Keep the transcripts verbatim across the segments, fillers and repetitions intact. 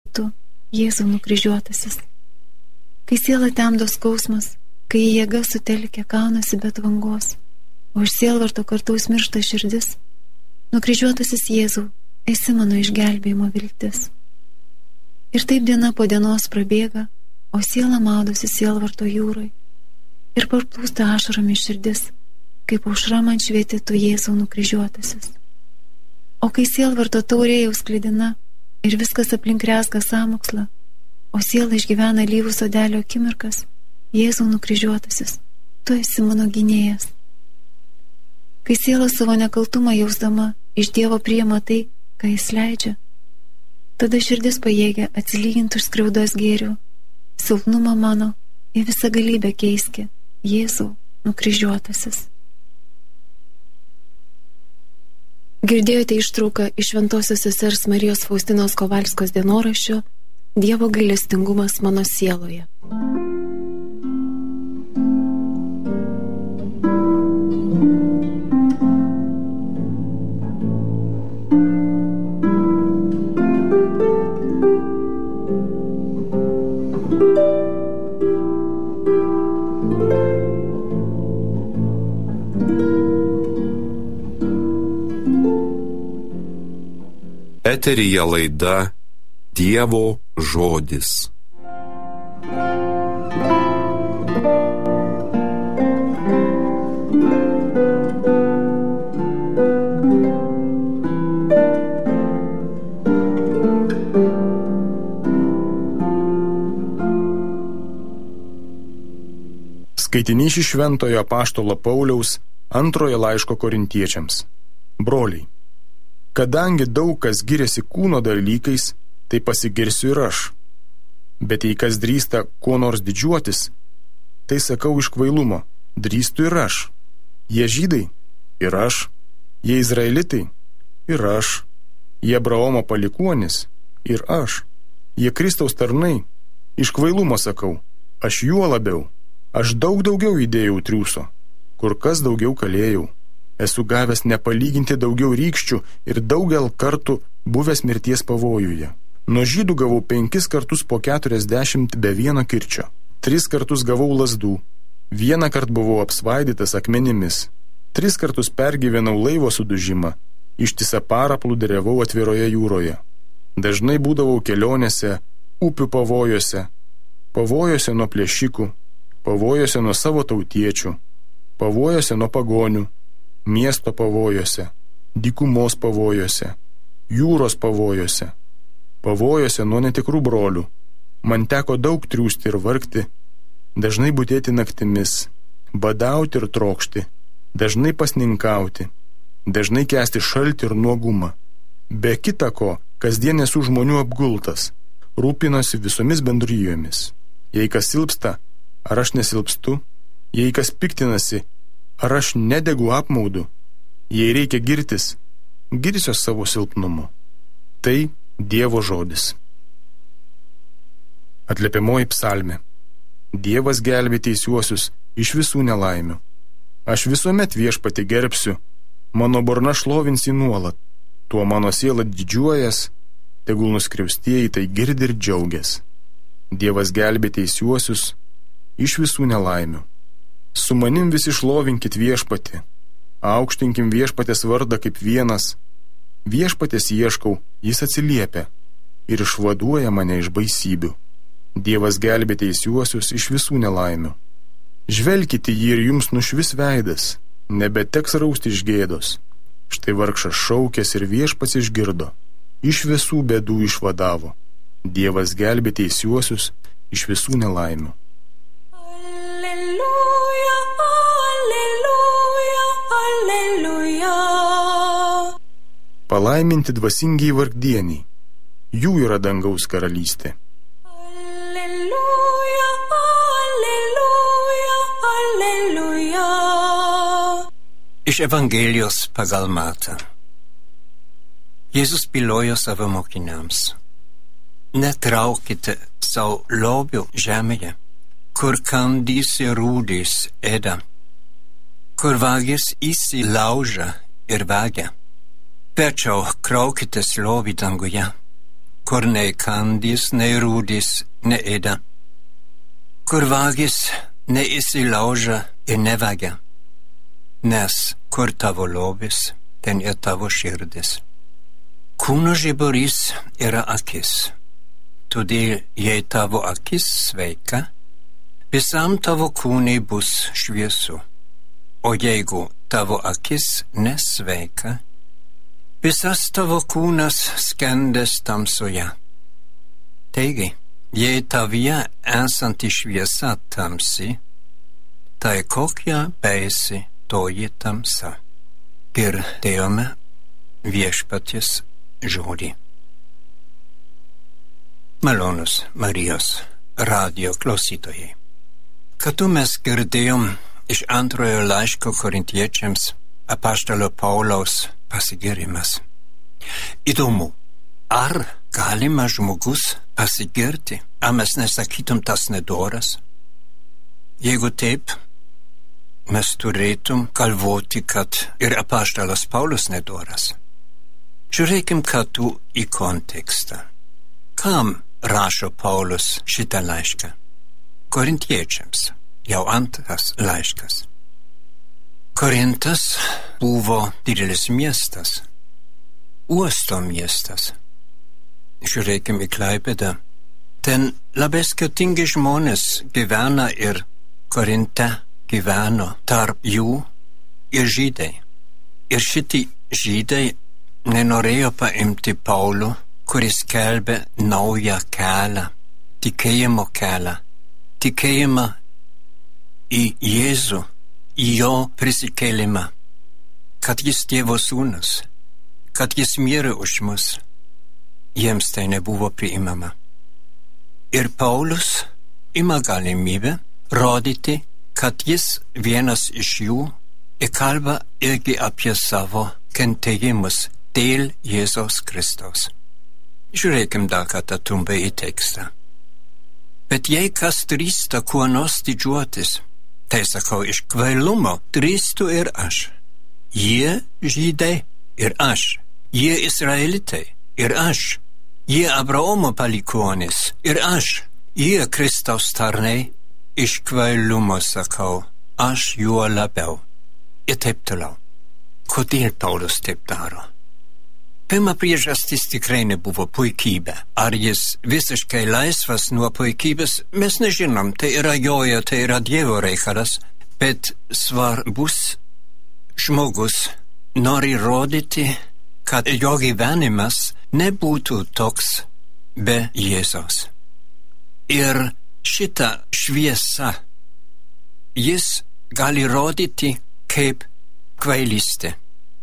tu, Jėzau nukryžiuotasis. Kai siela temdo skausmas, kai į jėgą sutelkia kaunasi be tvangos, o iš sielvarto kartaus miršta širdis, nukryžiuotasis Jėzau, esi mano išgelbėjimo viltis. Ir taip diena po dienos prabėga, o siela maudosi sielvarto jūrai. Ir parplūsta ašaromis širdis, kaip aušra man švieti tu, Jėzau nukryžiuotasis. O kai sielvarto taurė jau sklidina ir viskas aplink rezga sąmokslą, o siela išgyvena alyvų sodelio akimirkas, Jėzau nukryžiuotasis, tu esi mano gynėjas. Kai siela savo nekaltumą jausdama iš Dievo priima tai, ką jis leidžia, tada širdis pajėgia atsilyginti už skriaudas gėrių, silpnumą mano į visą galybę keiski, Jėzau nukryžiuotasis. Girdėjote ištrauką iš Šventosios sesers Marijos Faustinos Kovalskos dienoraščio Dievo gailestingumas mano sieloje. Eteryje laida Dievo žodis. Skaitinys iš Šventojo apaštalo Pauliaus antrojo laiško korintiečiams. Broliai, kadangi daug kas giriasi kūno dalykais, tai pasigirsiu ir aš. Bet jei kas drįsta kuo nors didžiuotis, tai sakau iš kvailumo, drįstu ir aš. Jie žydai, ir aš. Jie izraelitai, ir aš. Jie Abraomo palikuonis, ir aš. Jie Kristaus tarnai, iš kvailumo sakau, aš juo labiau. Aš daug daugiau įdėjau triūso, kur kas daugiau kalėjau. Esu gavęs nepalyginti daugiau rykščių ir daugel kartų buvęs mirties pavojuje. Nuo žydų gavau penkis kartus po keturiasdešimt be vieno kirčio. Tris kartus gavau lazdų. Vieną kart buvau apsvaidytas akmenimis. Tris kartus pergyvenau laivo sudužimą. Ištisą parą plūduriavau atviroje jūroje. Dažnai būdavau kelionėse, upių pavojose, pavojose nuo plėšikų, pavojose nuo savo tautiečių, pavojose nuo pagonių, miesto pavojose, dykumos pavojose, jūros pavojose, pavojose nuo netikrų brolių. Man teko daug triūsti ir vargti, dažnai būtėti naktimis, badauti ir trokšti, dažnai pasninkauti, dažnai kęsti šaltį ir nuogumą. Be kita ko, kasdien esu žmonių apgultas, rūpinosi visomis bendrijomis. Jei kas silpsta, ar aš nesilpstu? Jei kas piktinasi, ar aš nedegu apmaudu? Jei reikia girtis, girsiuos savo silpnumu. Tai Dievo žodis. Atliepiamoji psalmė. Dievas gelbė teisiuosius iš visų nelaimių. Aš visuomet viešpatį gerbsiu, mano burna šlovins jį nuolat. Tuo mano siela didžiuojas, tegul nuskriaustieji tai girdi ir džiaugias. Dievas gelbė teisiuosius iš visų nelaimių. Su manim visi šlovinkit viešpatį, aukštinkim viešpatės vardą kaip vienas. Viešpatės ieškau, jis atsiliepia ir išvaduoja mane iš baisybių. Dievas gelbė teisiuosius iš visų nelaimių. Žvelkite jį ir jums nušvis veidas, nebeteks rausti iš gėdos. Štai vargšas šaukės ir viešpats išgirdo, iš visų bėdų išvadavo. Dievas gelbė teisiuosius iš visų nelaimių. Alleluja, alleluja, alleluja. Palaiminti dvasingiai vargdieniai, jų yra dangaus karalystė. Alleluja, alleluja, alleluja. Iš Evangelijos pagal Matą. Jėzus bylojo savo mokiniams: netraukite sau lobių žemėje, kur kandys ir rūdys ėda, kur vagis įsilauža ir vagia. Verčiau kraukitės lobį danguje, kur nei kandys, nei rūdys neėda, kur vagis neįsilauža ir nevagia, nes kur tavo lobis, ten ir tavo širdis. Kūno žiburys yra akis, todėl jei tavo akis sveika, visam tavo kūnai bus šviesu, o jeigu tavo akis nesveika, visas tavo kūnas skendės tamsoje. Taigi, jei tavyje esanti šviesa tamsi, tai kokia baisi toji tamsa. Girdėjome viešpaties žodį. Malonus Marijos radio klausytojai. Kartu mes girdėjom iš antrojo laiško korintiečiams apaštalo Pauliaus pasigirimas. Įdomu, ar galima žmogus pasigirti, ar mes nesakytum tas nedoras? Jeigu taip, mes turėtum galvoti, kad ir apaštalas Paulius nedoras. Žiūrėkim kartu į kontekstą. Kam rašo Paulius šitą laišką? Korintiečiams, jau antras laiškas. Korintas buvo didelis miestas, uosto miestas. Žiūrėkim į Klaipėdą. Ten labai skirtingi žmonės gyvena ir Korinte gyveno tarp jų ir žydai. Ir šitie žydai nenorėjo paimti Paulių, kuris skelbė naują kelią, tikėjimo kelią, tikėjimą į Jėzų, į jo prisikėlimą, kad jis Dievo sūnus, kad jis mirė už mus. Jiems tai nebuvo priimama. Ir Paulius ima galimybę rodyti, kad jis vienas iš jų ir kalba irgi apie savo kentėjimus dėl Jėzaus Kristaus. Žiūrėkim dar kartą trumpai į tekstą. Bet jei kas drįsta kuo nors didžiuotis, tai sakau, iš kvailumo drįstu ir aš. Jie žydai ir aš. Jie izraelitai ir aš. Jie Abraomo palikuonis ir aš. Jie Kristaus tarnai. Iš kvailumo sakau, aš juo labiau. Ir taip toliau. Kodėl Paulius taip daro? Pirma priežastis tikrai nebuvo puikybė. Ar jis visiškai laisvas nuo puikybės, mes nežinom, tai yra jojo, tai yra Dievo reikalas, bet svarbus žmogus nori rodyti, kad jo gyvenimas nebūtų toks be Jėzaus. Ir šitą šviesą jis gali rodyti kaip kvailystė.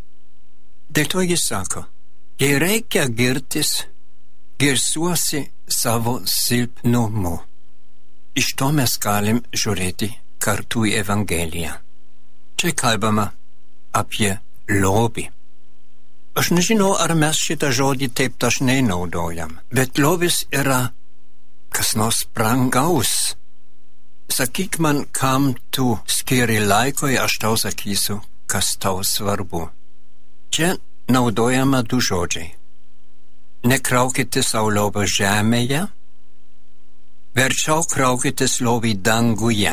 Dėl to jis sako, jei reikia girtis, girsiuosi savo silpnumu. Iš to mes galim žiūrėti kartu į Evangeliją. Čia kalbama apie lobį. Aš nežinau, ar mes šitą žodį taip dažnai naudojam, bet lobis yra kas nors brangaus. Sakyk man, kam tu skiri laiko, aš tau sakysiu, kas tau svarbu. Čia naudojama du žodžiai. Nekraukite sau lobio žemėje, verčiau kraukite lobį danguje.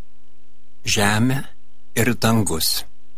Žemė ir dangus.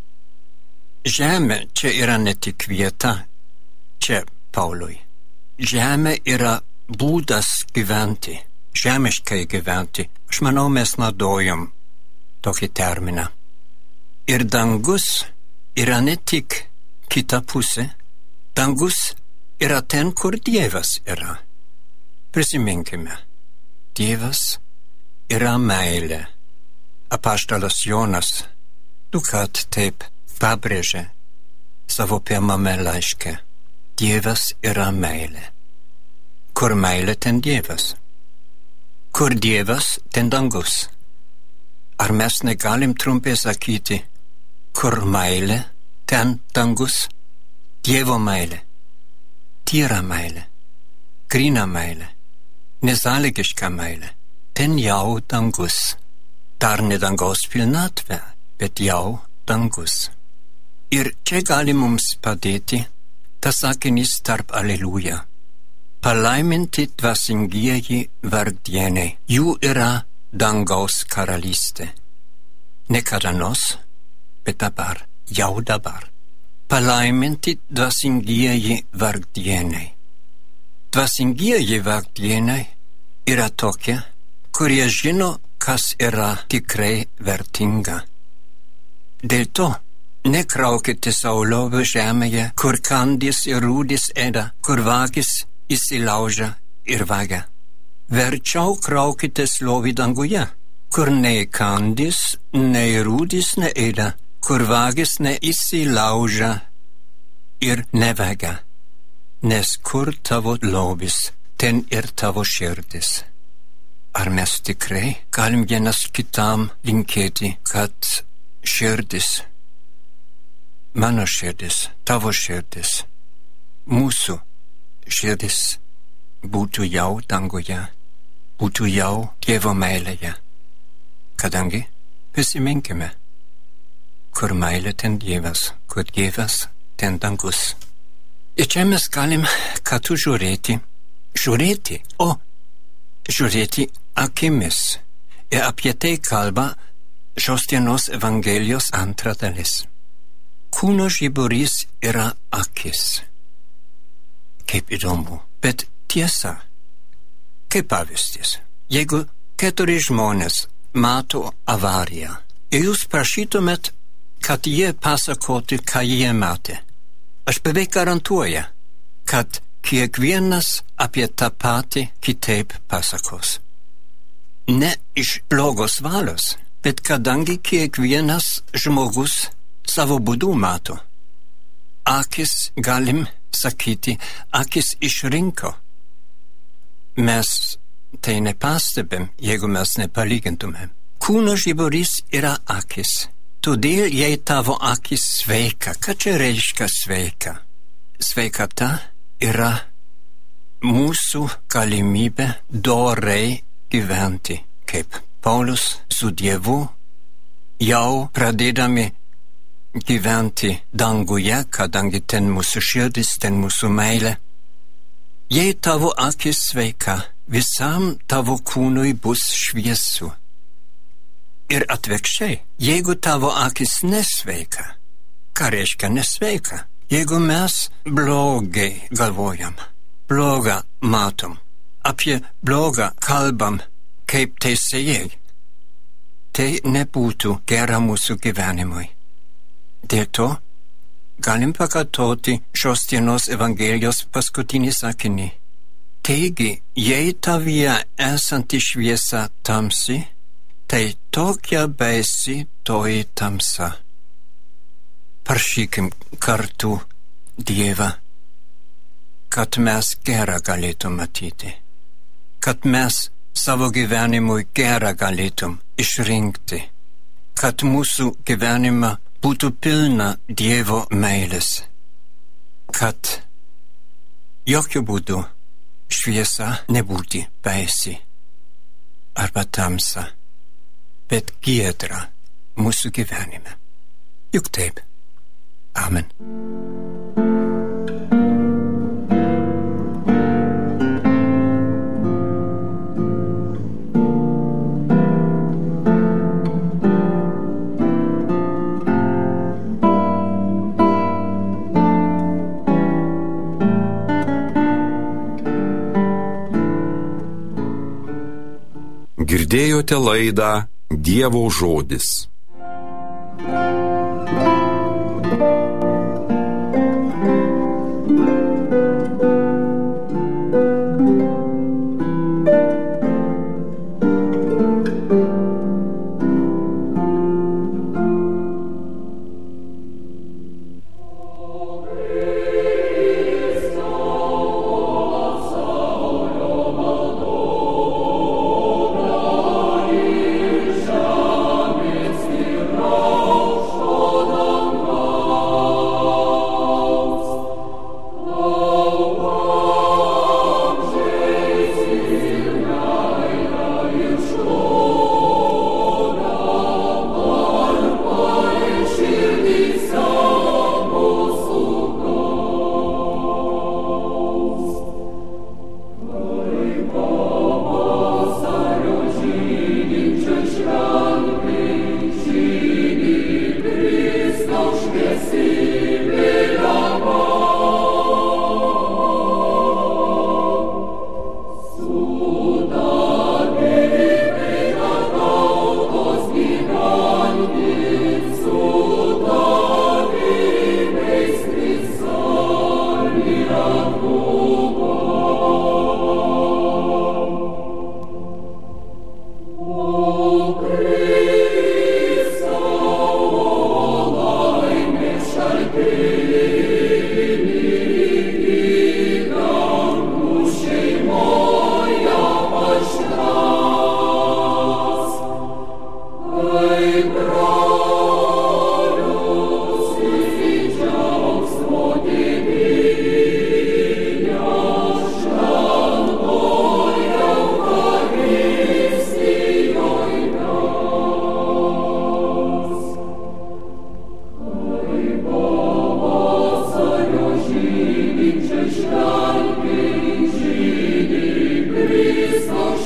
Žemė čia yra ne tik vieta, čia Pauliui. Žemė yra būdas gyventi, žemiškai gyventi. Aš manau, mes naudojam tokį terminą. Ir dangus yra ne tik kita pusė, dangus yra ten, kur Dievas yra. Prisiminkime, Dievas yra meilė. Apaštalas Jonas dukart taip pabrėžė savo pirmame laiške. Dievas yra meilė. Kur meilė, ten Dievas. Kur Dievas, ten dangus. Ar mes negalim trumpai sakyti, kur meilė, ten dangus? Dievo meilė, tyra meilė, gryna meilė, nesąlygiška meilė, ten jau dangus. Dar ne dangaus pilnatvė, bet jau dangus. Ir čia gali mums padėti tas sakinys tarp Alleluja. Palaiminti dvasingieji vargdieniai, jų yra dangaus karalystė. Ne kada nors, bet dabar, jau dabar. Palaiminti dvasingieji vargdieniai. Dvasingieji vargdieniai yra tokie, kurie žino, kas yra tikrai vertinga. Dėl to nekraukite sau lovių žemėje, kur kandys ir rūdys ėda, kur vagis įsilaužia ir vagia. Verčiau kraukite lovį danguje, kur nei kandys, nei rūdys neėda, kur vagis neįsilaužia ir nevagia. Nes kur tavo lobis, ten ir tavo širdis. Ar mes tikrai galim vienas kitam linkėti, kad širdis, mano širdis, tavo širdis, mūsų širdis būtų jau danguje, būtų jau Dievo meilėje. Kadangi prisiminkime, kur meilė ten Dievas, kur Dievas ten dangus. Ir čia mes galim kartu žiūrėti, žiūrėti, o žiūrėti akimis. Ir apie tai kalba šios dienos Evangelijos antra dalis. Kūno žiburys yra akis. Kaip įdomu, bet tiesa, kaip pavyzdys. Jeigu keturi žmonės mato avariją ir jūs prašytumėt, kad jie pasakotų, ką jie matė, aš beveik garantuoju, kad kiekvienas apie tą patį kitaip pasakos. Ne iš blogos valios, bet kadangi kiekvienas žmogus savo būdu mato. Akis, galim sakyti, akis išrinko. Mes tai nepastebim, jeigu mes nepalygintumėm. Kūno žiburys yra akis. Todėl jei tavo akis sveika, ką čia reiškia sveika? Sveikata yra mūsų galimybė dorai gyventi, kaip Paulius su Dievu, jau pradėdami gyventi danguje, kadangi ten mūsų širdis, ten mūsų meilė. Jei tavo akis sveika, visam tavo kūnui bus šviesu. Ir atvirkščiai, jeigu tavo akis nesveika, ką reiškia nesveika? Jeigu mes blogai galvojam, blogą matom, apie blogą kalbam kaip teisėjai, tai nebūtų gera mūsų gyvenimui. Dėl to galim pakartoti šios dienos Evangelijos paskutinį sakinį. Taigi, jei tavyje esanti šviesa tamsi, tai tokia baisi toji tamsa. Prašykim kartu Dievą, kad mes gerą galėtum matyti, kad mes savo gyvenimui gerą galėtum išrinkti, kad mūsų gyvenimą būtų pilna Dievo meilės, kad jokių būdų šviesa nebūtų baisi arba tamsa, bet giedra mūsų gyvenime. Juk taip. Amen. Girdėjote laidą Dievo žodis. It's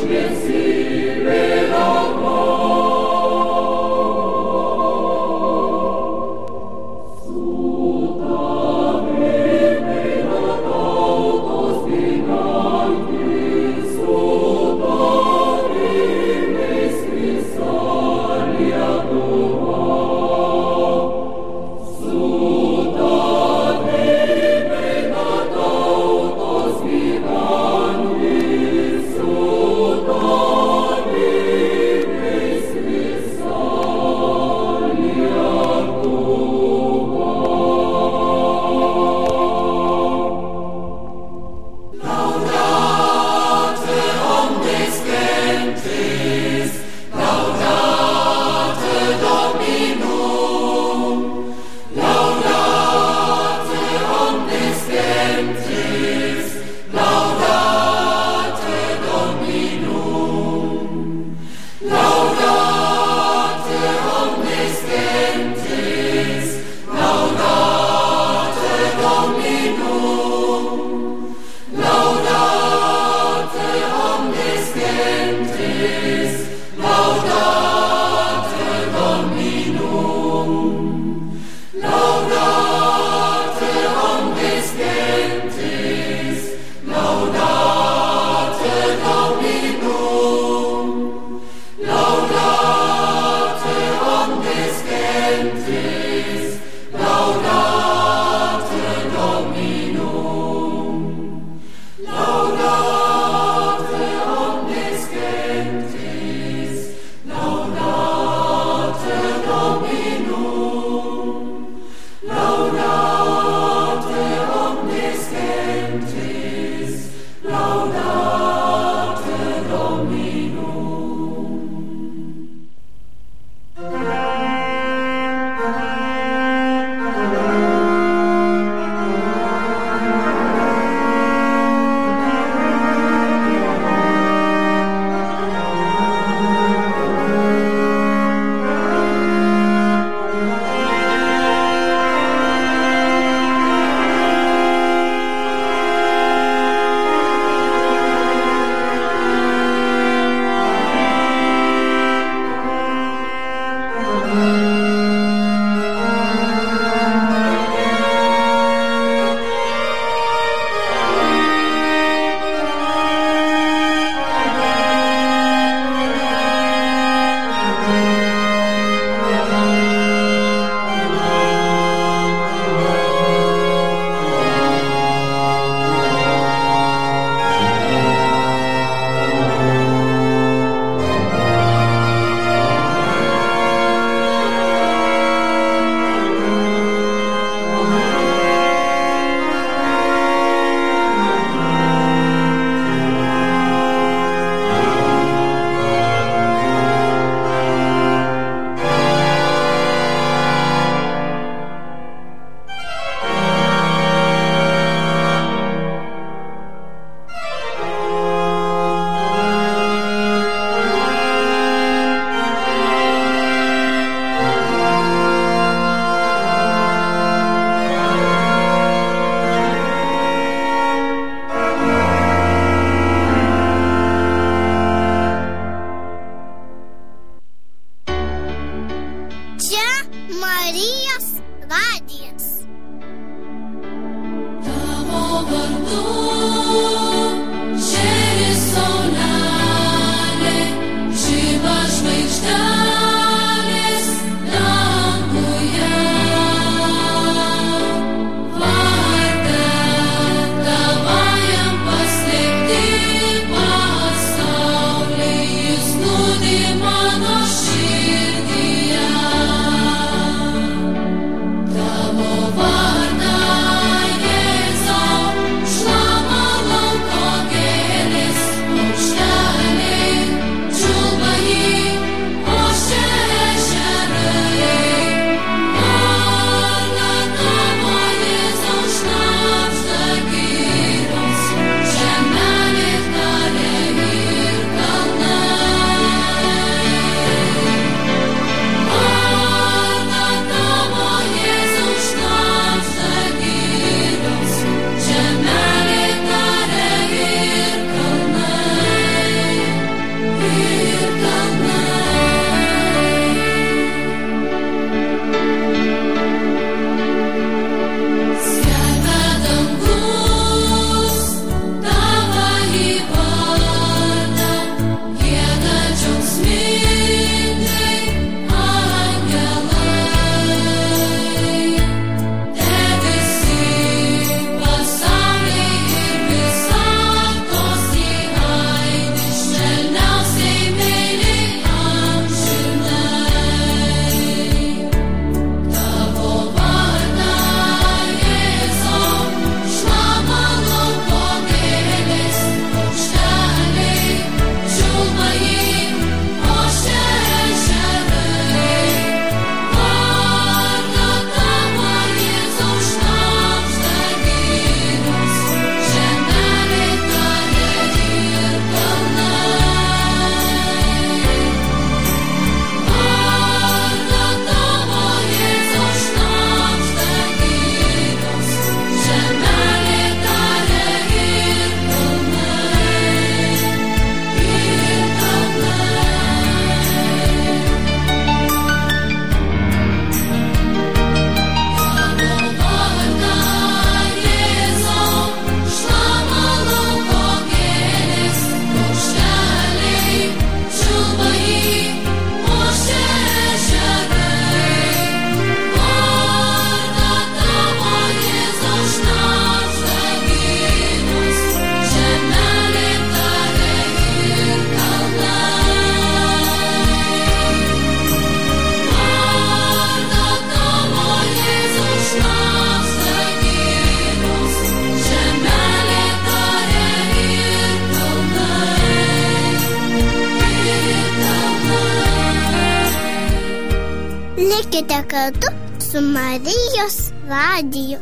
Amen. Būkite kartu su Marijos radiju.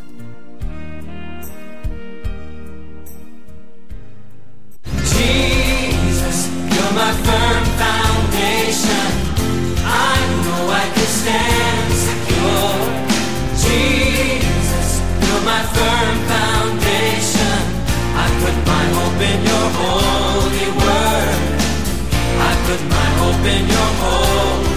Jesus, you're my firm foundation. I know I can stand secure. Jesus, you're my firm foundation. I put my hope in your holy word. I put my hope in your holy